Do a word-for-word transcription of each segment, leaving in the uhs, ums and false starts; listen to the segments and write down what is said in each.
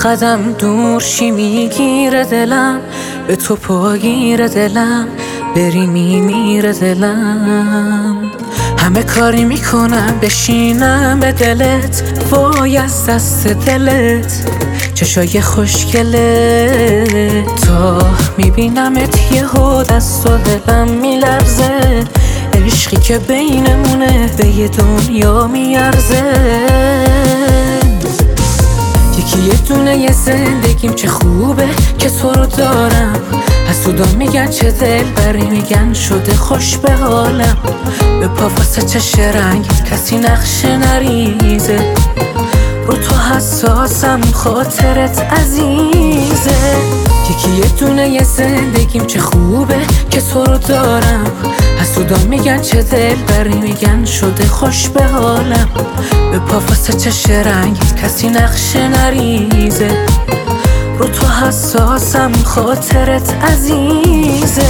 قدم دور شی میگیره دلم، به تو پاگیره دلم، بری میمیره دلم. همه کاری میکنم بشینم به دلت، وای از دست دلت چشای خوشگله. تا میبینمت یهو دست و دلم میلرزه، عشقی که بینمونه به یه دنیا میارزه. یکی یه دونه یه زندگیم چه خوبه که تو رو دارم، حسودا میگن چه دل بری، میگن شده خوش به حالم. به پا واسه چش رنگت کسی نقشه نریزه، رو تو حساسم خاطرت عزیزه. یکی یه دونه یه زندگیم چه خوبه که تو رو دارم، حسودا میگن چه دل بری، میگن شده خوش به حالم. به پا واسه چش رنگت کسی نقشه نریزه، رو تو حساسم خاطرت عزیزه.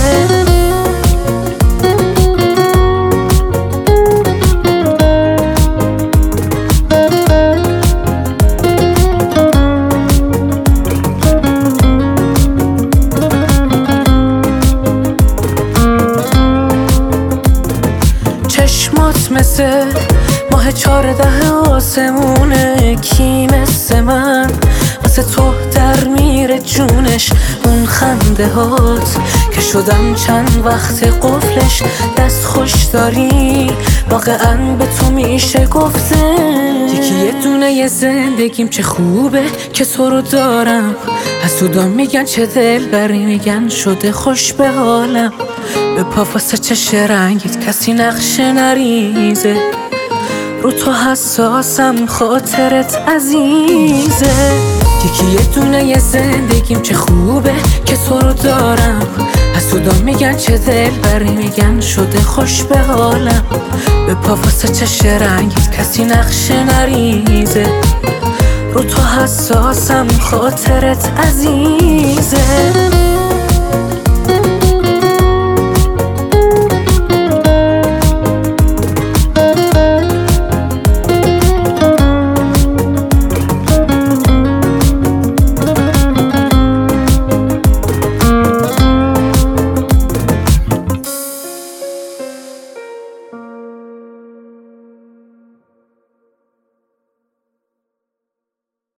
چشمات مثل ماه چارده آسمونه، کی مثل من واسه تو در میره جونش. اون خنده هات که شدم چند وقت قفلش، دست خوش داری واقعا به تو میشه گفته. یکی یه دونه یه زندگیم چه خوبه که تو رو دارم، حسودا میگن چه دل بری، میگن شده خوش به حالم. به پا واسه چش رنگت کسی نقشه نریزه، رو تو حساسم خاطرت عزیزه. یکی یه دونه یه زندگیم چه خوبه که تو رو دارم، حسودا میگن چه دل بری، میگن شده خوش به حالم. به پا واسه چش رنگت کسی نقشه نریزه، رو تو حساسم خاطرت عزیزه.